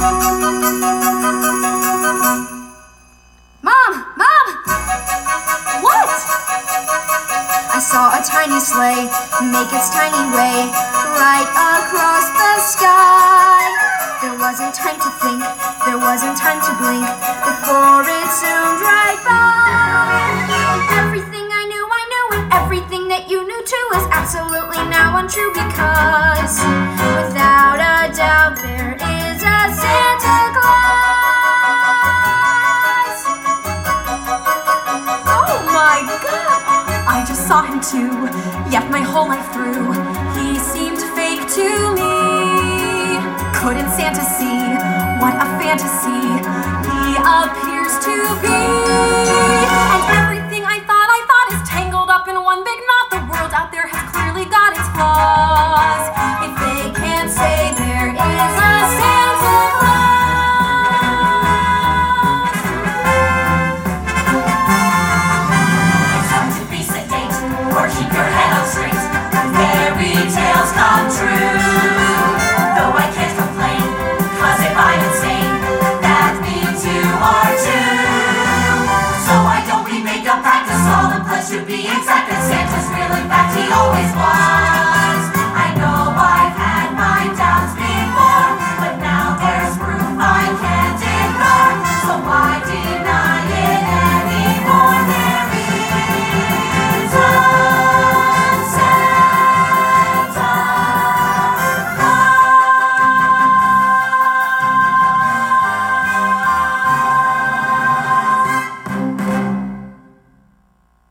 Mom! Mom! What? I saw a tiny sleigh make its tiny way right across the sky. There wasn't time to think, there wasn't time to blink before it zoomed right by. Everything I knew, and everything that you knew too is absolutely now untrue, because without a doubt there is a Santa Claus. Oh my God! I just saw him too, yet my whole life through he seemed fake to me. Couldn't Santa see what a fantasy he appears to be? And everything I thought is tangled up in one big knot. The world out there has clearly got its flaws. If they can't say